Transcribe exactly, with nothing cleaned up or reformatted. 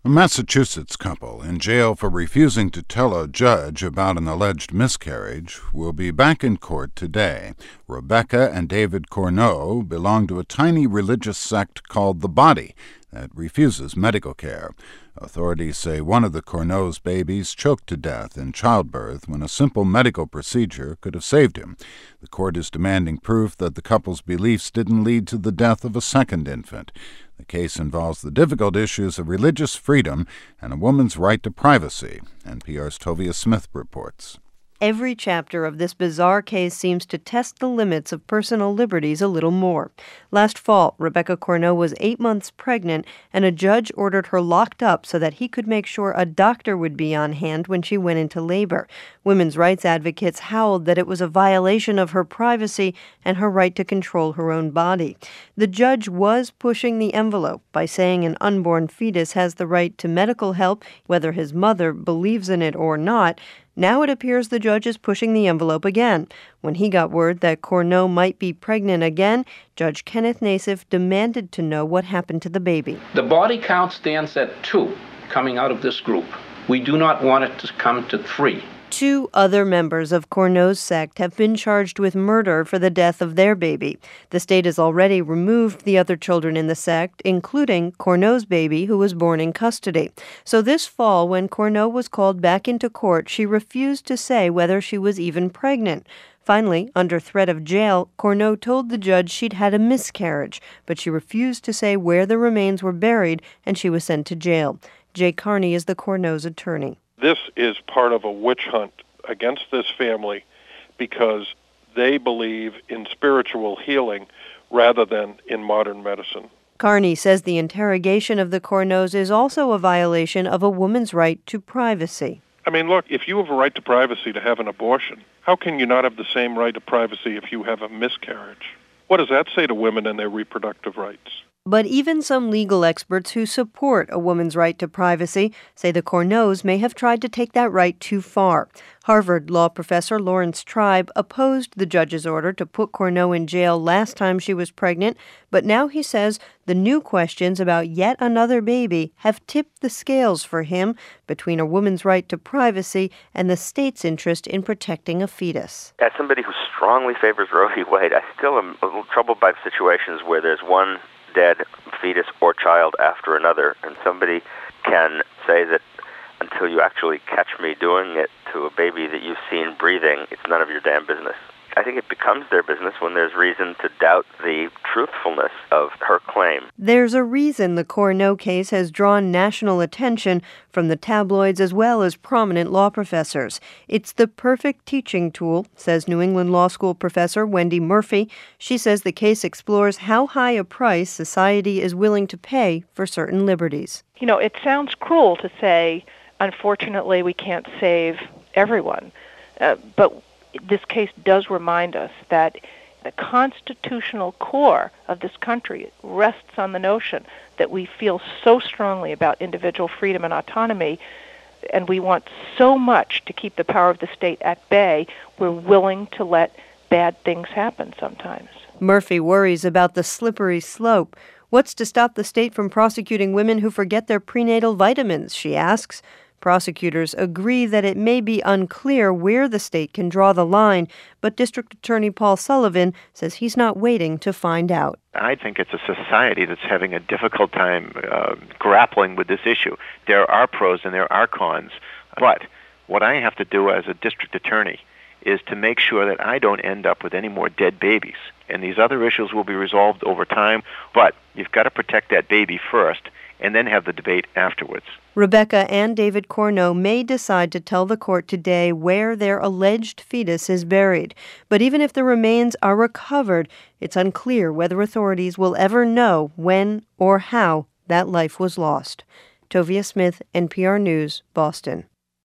A Massachusetts couple in jail for refusing to tell a judge about an alleged miscarriage will be back in court today. Rebecca and David Corneau belong to a tiny religious sect called The Body that refuses medical care. Authorities say one of the Corneau's babies choked to death in childbirth when a simple medical procedure could have saved him. The court is demanding proof that the couple's beliefs didn't lead to the death of a second infant. The case involves the difficult issues of religious freedom and a woman's right to privacy. N P R's Tovia Smith reports. Every chapter of this bizarre case seems to test the limits of personal liberties a little more. Last fall, Rebecca Corneau was eight months pregnant, and a judge ordered her locked up so that he could make sure a doctor would be on hand when she went into labor. Women's rights advocates howled that it was a violation of her privacy and her right to control her own body. The judge was pushing the envelope by saying an unborn fetus has the right to medical help, whether his mother believes in it or not. Now it appears the judge is pushing the envelope again. When he got word that Corneau might be pregnant again, Judge Kenneth Nassif demanded to know what happened to the baby. The body count stands at two coming out of this group. We do not want it to come to three. Two other members of Corneau's sect have been charged with murder for the death of their baby. The state has already removed the other children in the sect, including Corneau's baby, who was born in custody. So this fall, when Corneau was called back into court, she refused to say whether she was even pregnant. Finally, under threat of jail, Corneau told the judge she'd had a miscarriage, but she refused to say where the remains were buried, and she was sent to jail. Jay Carney is the Corneau's attorney. This is part of a witch hunt against this family because they believe in spiritual healing rather than in modern medicine. Carney says the interrogation of the Corneaus is also a violation of a woman's right to privacy. I mean, look, if you have a right to privacy to have an abortion, how can you not have the same right to privacy if you have a miscarriage? What does that say to women and their reproductive rights? But even some legal experts who support a woman's right to privacy say the Corneaus may have tried to take that right too far. Harvard law professor Lawrence Tribe opposed the judge's order to put Corneau in jail last time she was pregnant, but now he says the new questions about yet another baby have tipped the scales for him between a woman's right to privacy and the state's interest in protecting a fetus. As somebody who strongly favors Roe v. Wade, I still am a little troubled by situations where there's one dead fetus or child after another, and somebody can say that until you actually catch me doing it to a baby that you've seen breathing, it's none of your damn business. I think it becomes their business when there's reason to doubt the truthfulness of her claim. There's a reason the Corneau case has drawn national attention from the tabloids as well as prominent law professors. It's the perfect teaching tool, says New England Law School professor Wendy Murphy. She says the case explores how high a price society is willing to pay for certain liberties. You know, it sounds cruel to say, unfortunately, we can't save everyone, uh, but this case does remind us that the constitutional core of this country rests on the notion that we feel so strongly about individual freedom and autonomy, and we want so much to keep the power of the state at bay, we're willing to let bad things happen sometimes. Murphy worries about the slippery slope. What's to stop the state from prosecuting women who forget their prenatal vitamins, she asks. Prosecutors agree that it may be unclear where the state can draw the line, but District Attorney Paul Sullivan says he's not waiting to find out. I think it's a society that's having a difficult time uh, grappling with this issue. There are pros and there are cons, but what I have to do as a district attorney is to make sure that I don't end up with any more dead babies. And these other issues will be resolved over time, but you've got to protect that baby first and then have the debate afterwards. Rebecca and David Corneau may decide to tell the court today where their alleged fetus is buried. But even if the remains are recovered, it's unclear whether authorities will ever know when or how that life was lost. Tovia Smith, N P R News, Boston.